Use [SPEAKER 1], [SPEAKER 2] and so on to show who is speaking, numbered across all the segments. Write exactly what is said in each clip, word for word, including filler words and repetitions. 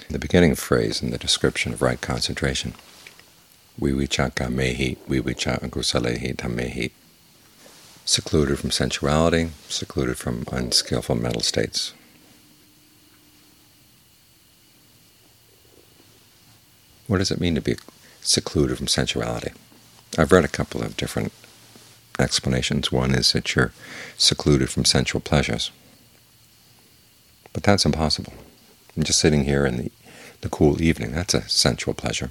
[SPEAKER 1] The beginning phrase in the description of right concentration, vivicaka mehi, vivicaka kusalehi tamehi, secluded from sensuality, secluded from unskillful mental states. What does it mean to be secluded from sensuality? I've read a couple of different explanations. One is that you're secluded from sensual pleasures. But that's impossible. I'm just sitting here in the, the cool evening, that's a sensual pleasure.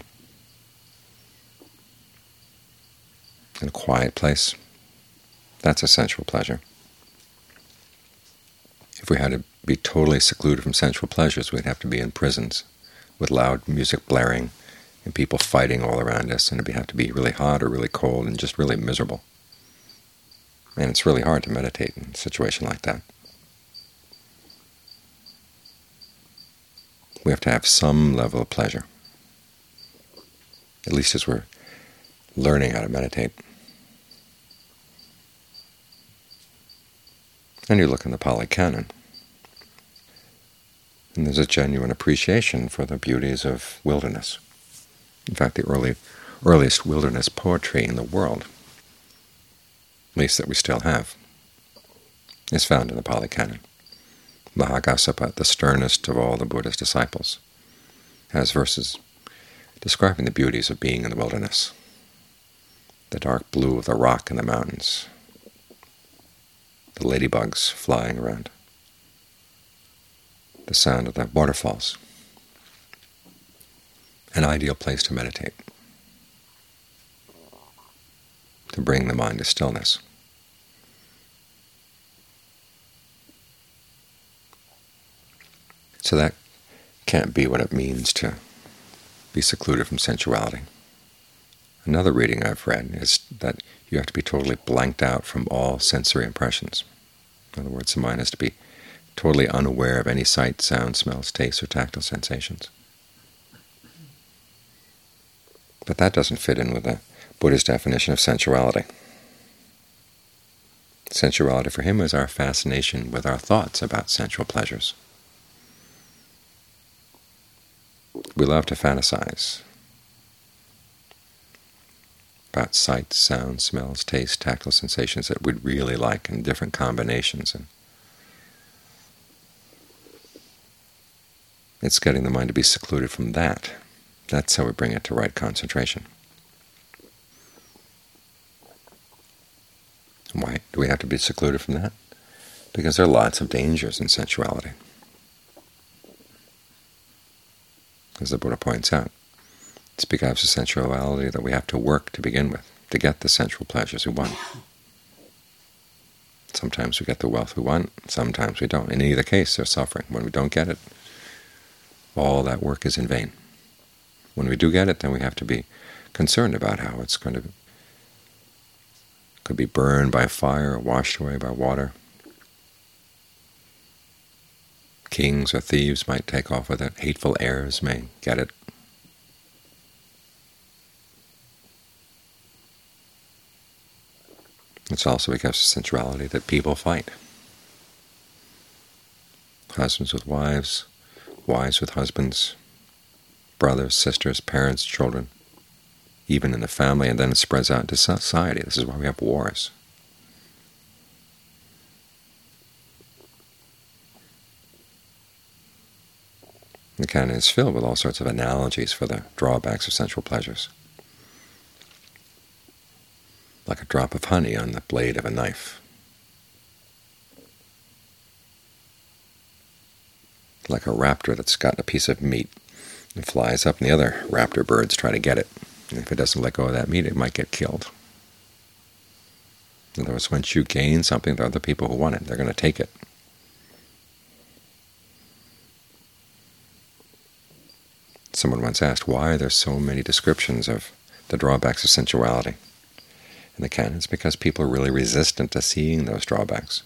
[SPEAKER 1] In a quiet place, that's a sensual pleasure. If we had to be totally secluded from sensual pleasures, we'd have to be in prisons with loud music blaring and people fighting all around us, and it'd have to be really hot or really cold and just really miserable. And it's really hard to meditate in a situation like that. We have to have some level of pleasure, at least as we're learning how to meditate. And you look in the Pali Canon, and there's a genuine appreciation for the beauties of wilderness. In fact, the early, earliest wilderness poetry in the world, at least that we still have, is found in the Pali Canon. Mahakassapa, the sternest of all the Buddha's disciples, has verses describing the beauties of being in the wilderness, the dark blue of the rock in the mountains, the ladybugs flying around, the sound of the waterfalls. An ideal place to meditate, to bring the mind to stillness. So that can't be what it means to be secluded from sensuality. Another reading I've read is that you have to be totally blanked out from all sensory impressions. In other words, the mind has to be totally unaware of any sight, sound, smells, tastes, or tactile sensations. But that doesn't fit in with the Buddha's definition of sensuality. Sensuality for him is our fascination with our thoughts about sensual pleasures. We love to fantasize about sights, sounds, smells, tastes, tactile sensations that we'd really like in different combinations. And it's getting the mind to be secluded from that. That's how we bring it to right concentration. Why do we have to be secluded from that? Because there are lots of dangers in sensuality. As the Buddha points out, it's because of sensuality that we have to work to begin with, to get the sensual pleasures we want. Sometimes we get the wealth we want, sometimes we don't. In either case, there's suffering. When we don't get it, all that work is in vain. When we do get it, then we have to be concerned about how it's going to could be burned by fire or washed away by water. Kings or thieves might take off with it. Hateful heirs may get it. It's also because of sensuality that people fight. Husbands with wives, wives with husbands, brothers, sisters, parents, children, even in the family, and then it spreads out into society. This is why we have wars. The canon is filled with all sorts of analogies for the drawbacks of sensual pleasures, like a drop of honey on the blade of a knife, like a raptor that's gotten a piece of meat and flies up, and the other raptor birds try to get it. And if it doesn't let go of that meat, it might get killed. In other words, once you gain something, there are other people who want it. They're going to take it. Someone once asked, why are there so many descriptions of the drawbacks of sensuality in the canon? It's because people are really resistant to seeing those drawbacks.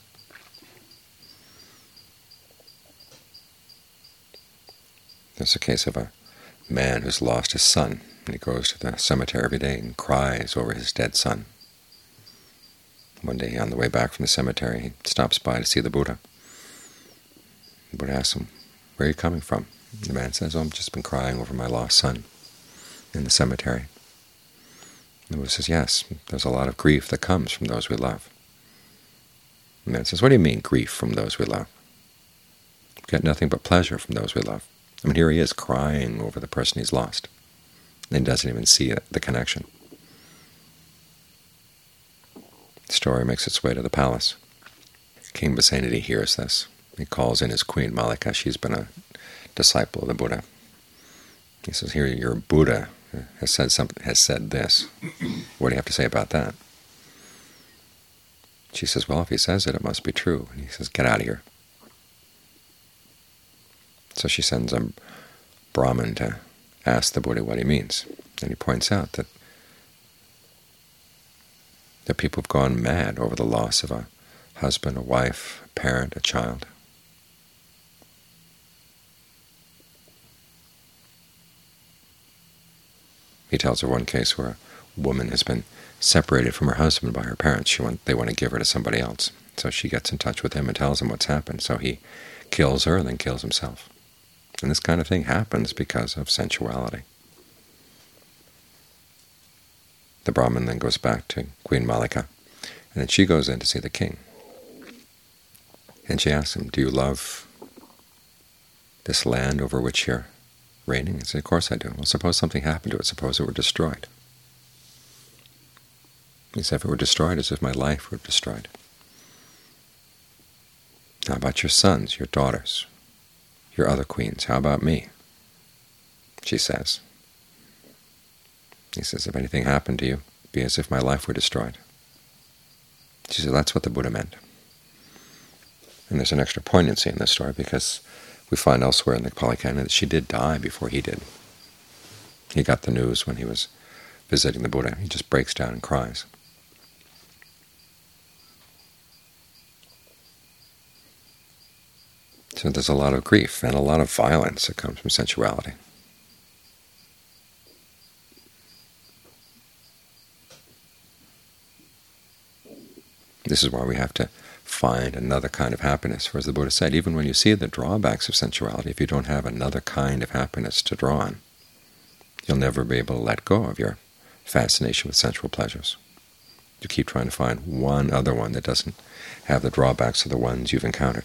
[SPEAKER 1] There's a case of a man who's lost his son, and he goes to the cemetery every day and cries over his dead son. One day, on the way back from the cemetery, he stops by to see the Buddha. The Buddha asks him, where are you coming from? The man says, oh, I've just been crying over my lost son in the cemetery. The Buddha says, yes, there's a lot of grief that comes from those we love. The man says, what do you mean, grief from those we love? We get nothing but pleasure from those we love. I mean, here he is crying over the person he's lost, and doesn't even see the connection. The story makes its way to the palace. King Basenadi hears this. He calls in his queen, Mallika. She's been a disciple of the Buddha. He says, here your Buddha has said something, has said this. What do you have to say about that? She says, well, if he says it, it must be true. And he says, get out of here. So she sends a Brahmin to ask the Buddha what he means. And he points out that that people have gone mad over the loss of a husband, a wife, a parent, a child. He tells her one case where a woman has been separated from her husband by her parents. She want, they want to give her to somebody else. So she gets in touch with him and tells him what's happened. So he kills her and then kills himself. And this kind of thing happens because of sensuality. The Brahmin then goes back to Queen Mallika, and then she goes in to see the king. And she asks him, do you love this land over which you're reigning? He said, of course I do. Well, suppose something happened to it. Suppose it were destroyed. He said, if it were destroyed, as if my life were destroyed. How about your sons, your daughters, your other queens? How about me? She says. He says, if anything happened to you, it'd be as if my life were destroyed. She said, that's what the Buddha meant. And there's an extra poignancy in this story because we find elsewhere in the Pali Canon that she did die before he did. He got the news when he was visiting the Buddha. He just breaks down and cries. So there's a lot of grief and a lot of violence that comes from sensuality. This is why we have to find another kind of happiness. For as the Buddha said, even when you see the drawbacks of sensuality, if you don't have another kind of happiness to draw on, you'll never be able to let go of your fascination with sensual pleasures. You keep trying to find one other one that doesn't have the drawbacks of the ones you've encountered.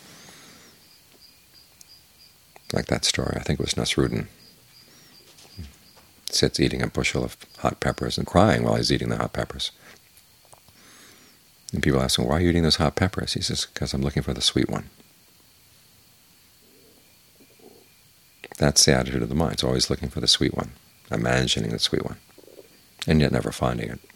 [SPEAKER 1] Like that story, I think it was Nasruddin, sits eating a bushel of hot peppers and crying while he's eating the hot peppers. And people ask him, why are you eating those hot peppers? He says, because I'm looking for the sweet one. That's the attitude of the mind. It's always looking for the sweet one, imagining the sweet one, and yet never finding it.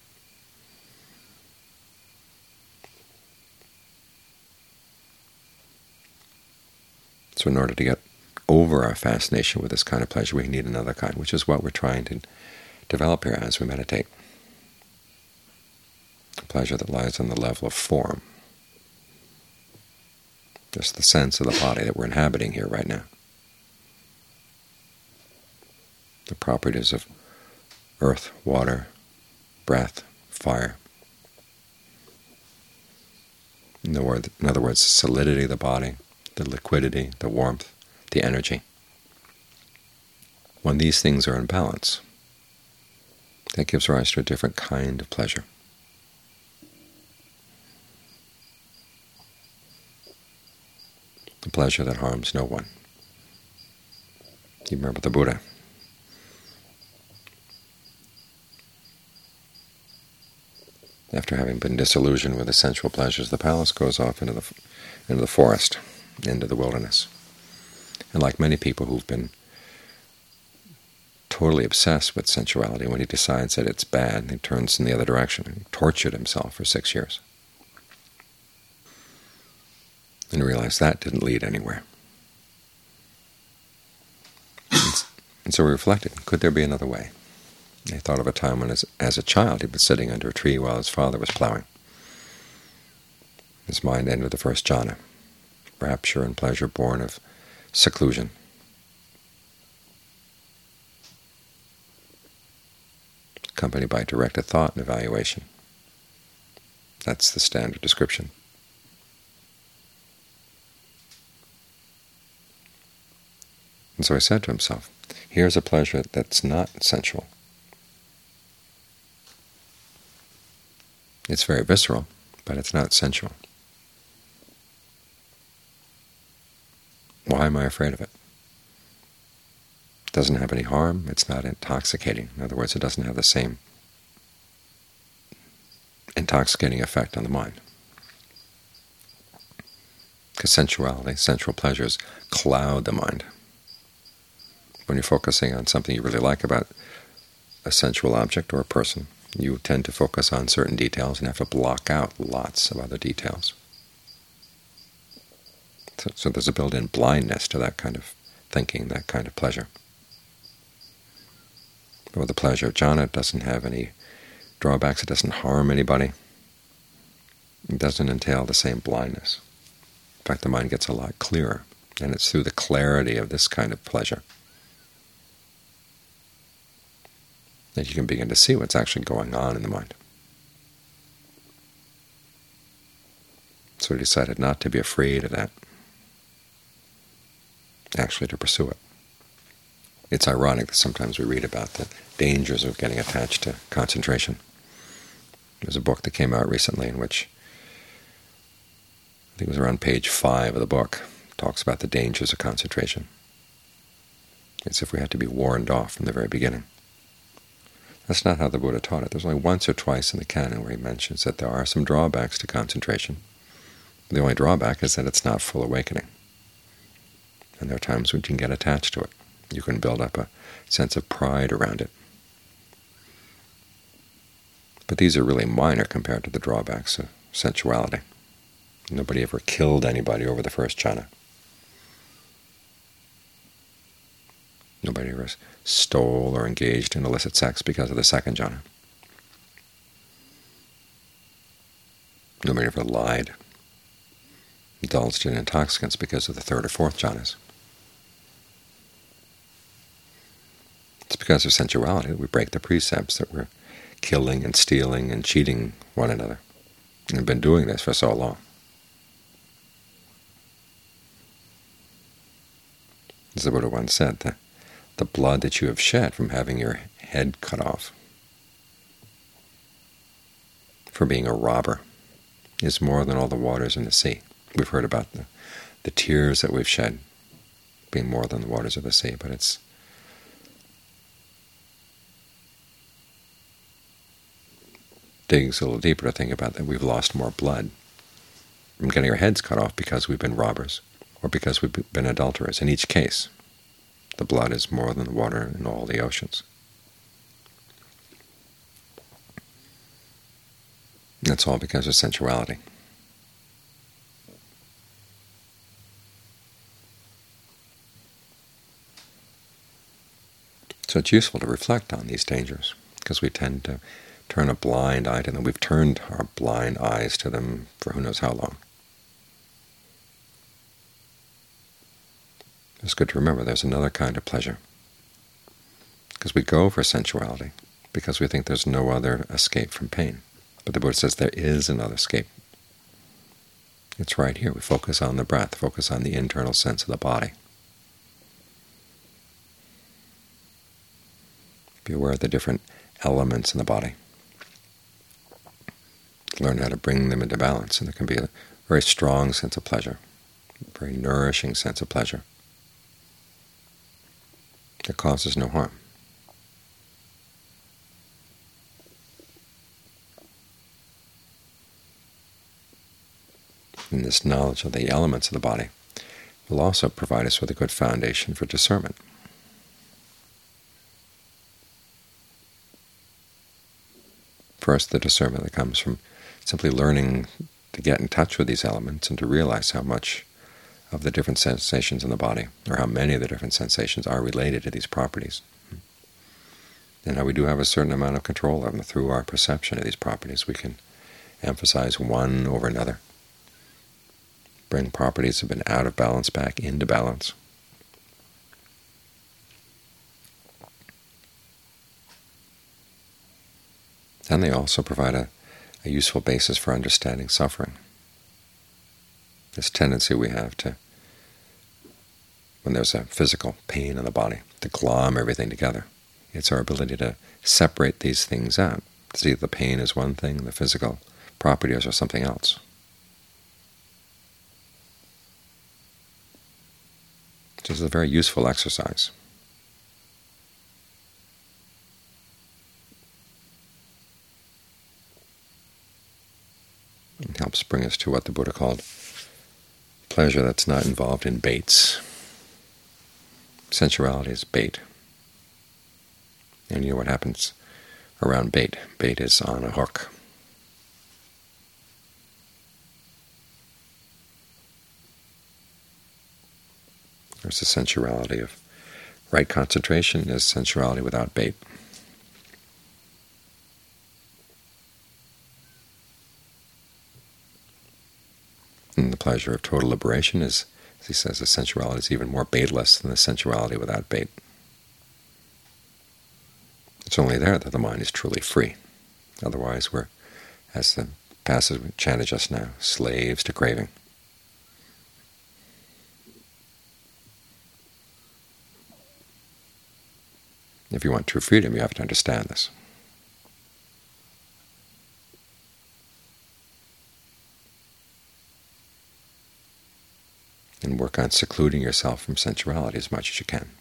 [SPEAKER 1] So in order to get over our fascination with this kind of pleasure, we need another kind, which is what we're trying to develop here as we meditate. A pleasure that lies on the level of form, just the sense of the body that we're inhabiting here right now. The properties of earth, water, breath, fire. In other words, in other words, the solidity of the body, the liquidity, the warmth, the energy. When these things are in balance, that gives rise to a different kind of pleasure. The pleasure that harms no one. You remember the Buddha. After having been disillusioned with the sensual pleasures, the palace goes off into the into the forest, into the wilderness. And like many people who've been totally obsessed with sensuality, when he decides that it's bad, he turns in the other direction and tortured himself for six years. And realized that didn't lead anywhere. And so he reflected, could there be another way? And he thought of a time when, as, as a child, he was sitting under a tree while his father was plowing. His mind entered the first jhana, rapture and pleasure born of seclusion. Accompanied by directed thought and evaluation. That's the standard description. And so he said to himself, here's a pleasure that's not sensual. It's very visceral, but it's not sensual. Why am I afraid of it? It doesn't have any harm. It's not intoxicating. In other words, it doesn't have the same intoxicating effect on the mind. Because sensuality, sensual pleasures, cloud the mind. When you're focusing on something you really like about a sensual object or a person, you tend to focus on certain details and have to block out lots of other details. So, so there's a built-in blindness to that kind of thinking, that kind of pleasure. But with the pleasure of jhana, it doesn't have any drawbacks. It doesn't harm anybody. It doesn't entail the same blindness. In fact, the mind gets a lot clearer, and it's through the clarity of this kind of pleasure that you can begin to see what's actually going on in the mind. So he decided not to be afraid of that, actually to pursue it. It's ironic that sometimes we read about the dangers of getting attached to concentration. There's a book that came out recently in which, I think it was around page five of the book, talks about the dangers of concentration. It's if we had to be warned off from the very beginning. That's not how the Buddha taught it. There's only once or twice in the canon where he mentions that there are some drawbacks to concentration. The only drawback is that it's not full awakening. And there are times when you can get attached to it. You can build up a sense of pride around it. But these are really minor compared to the drawbacks of sensuality. Nobody ever killed anybody over the first jhana. Nobody ever stole or engaged in illicit sex because of the second jhana. Nobody ever lied, indulged in intoxicants because of the third or fourth jhanas. It's because of sensuality that we break the precepts, that we're killing and stealing and cheating one another, and have been doing this for so long. As the Buddha once said, the, the blood that you have shed from having your head cut off, for being a robber, is more than all the waters in the sea. We've heard about the, the tears that we've shed being more than the waters of the sea, but it's digs a little deeper to think about that we've lost more blood from getting our heads cut off because we've been robbers or because we've been adulterers. In each case, the blood is more than the water in all the oceans. That's all because of sensuality. So it's useful to reflect on these dangers, because we tend to turn a blind eye to them. We've turned our blind eyes to them for who knows how long. It's good to remember there's another kind of pleasure, because we go for sensuality because we think there's no other escape from pain. But the Buddha says there is another escape. It's right here. We focus on the breath, focus on the internal sense of the body. Be aware of the different elements in the body. Learn how to bring them into balance, and there can be a very strong sense of pleasure, a very nourishing sense of pleasure that causes no harm. And this knowledge of the elements of the body will also provide us with a good foundation for discernment. First, the discernment that comes from simply learning to get in touch with these elements and to realize how much of the different sensations in the body, or how many of the different sensations, are related to these properties, and how we do have a certain amount of control of them. Through our perception of these properties, we can emphasize one over another, bring properties that have been out of balance back into balance. And they also provide a, a useful basis for understanding suffering. This tendency we have to when there's a physical pain in the body, to glom everything together. It's our ability to separate these things out, to see the pain as one thing, the physical properties are something else. This is a very useful exercise. It helps bring us to what the Buddha called pleasure that's not involved in baits. Sensuality is bait. And you know what happens around bait? Bait is on a hook. There's the sensuality of right concentration is sensuality without bait. And the pleasure of total liberation is, as he says, the sensuality is even more baitless than the sensuality without bait. It's only there that the mind is truly free. Otherwise we're, as the passage we chanted just now, slaves to craving. If you want true freedom, you have to understand this. And work on secluding yourself from sensuality as much as you can.